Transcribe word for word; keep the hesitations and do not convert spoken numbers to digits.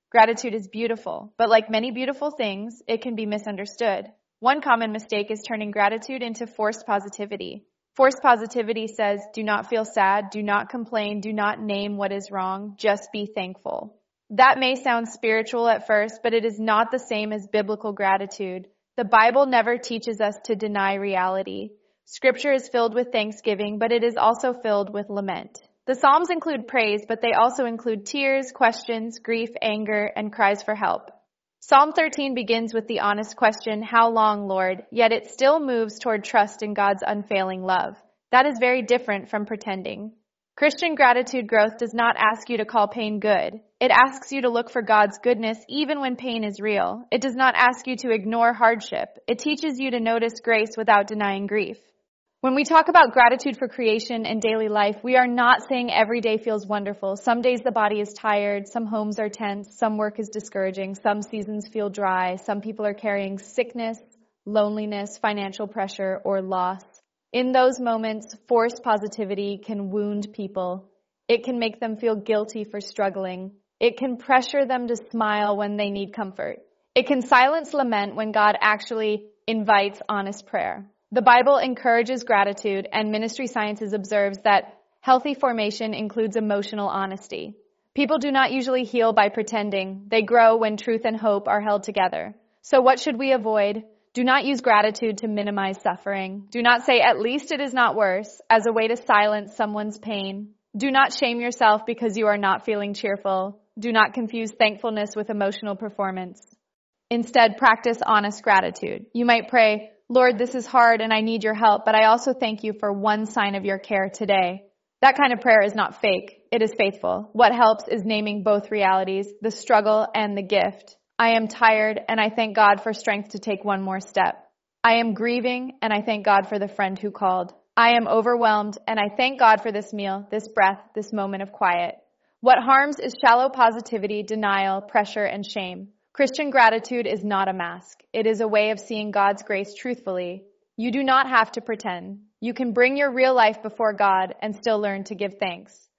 Gratitude is beautiful, but like many beautiful things, it can be misunderstood. One common mistake is turning gratitude into forced positivity. Forced positivity says, do not feel sad, do not complain, do not name what is wrong, just be thankful. That may sound spiritual at first, but it is not the same as biblical gratitude. The Bible never teaches us to deny reality. Scripture is filled with thanksgiving, but it is also filled with lament. The Psalms include praise, but they also include tears, questions, grief, anger, and cries for help. Psalm thirteen begins with the honest question, how long, Lord? Yet it still moves toward trust in God's unfailing love. That is very different from pretending. Christian gratitude growth does not ask you to call pain good. It asks you to look for God's goodness even when pain is real. It does not ask you to ignore hardship. It teaches you to notice grace without denying grief. When we talk about gratitude for creation and daily life, we are not saying every day feels wonderful. Some days the body is tired, some homes are tense, some work is discouraging, some seasons feel dry, some people are carrying sickness, loneliness, financial pressure, or loss. In those moments, forced positivity can wound people. It can make them feel guilty for struggling. It can pressure them to smile when they need comfort. It can silence lament when God actually invites honest prayer. The Bible encourages gratitude, and Ministry Sciences observes that healthy formation includes emotional honesty. People do not usually heal by pretending. They grow when truth and hope are held together. So what should we avoid? Do not use gratitude to minimize suffering. Do not say, at least it is not worse, as a way to silence someone's pain. Do not shame yourself because you are not feeling cheerful. Do not confuse thankfulness with emotional performance. Instead, practice honest gratitude. You might pray, Lord, this is hard and I need your help, but I also thank you for one sign of your care today. That kind of prayer is not fake. It is faithful. What helps is naming both realities, the struggle and the gift. I am tired and I thank God for strength to take one more step. I am grieving and I thank God for the friend who called. I am overwhelmed and I thank God for this meal, this breath, this moment of quiet. What harms is shallow positivity, denial, pressure, and shame. Christian gratitude is not a mask. It is a way of seeing God's grace truthfully. You do not have to pretend. You can bring your real life before God and still learn to give thanks.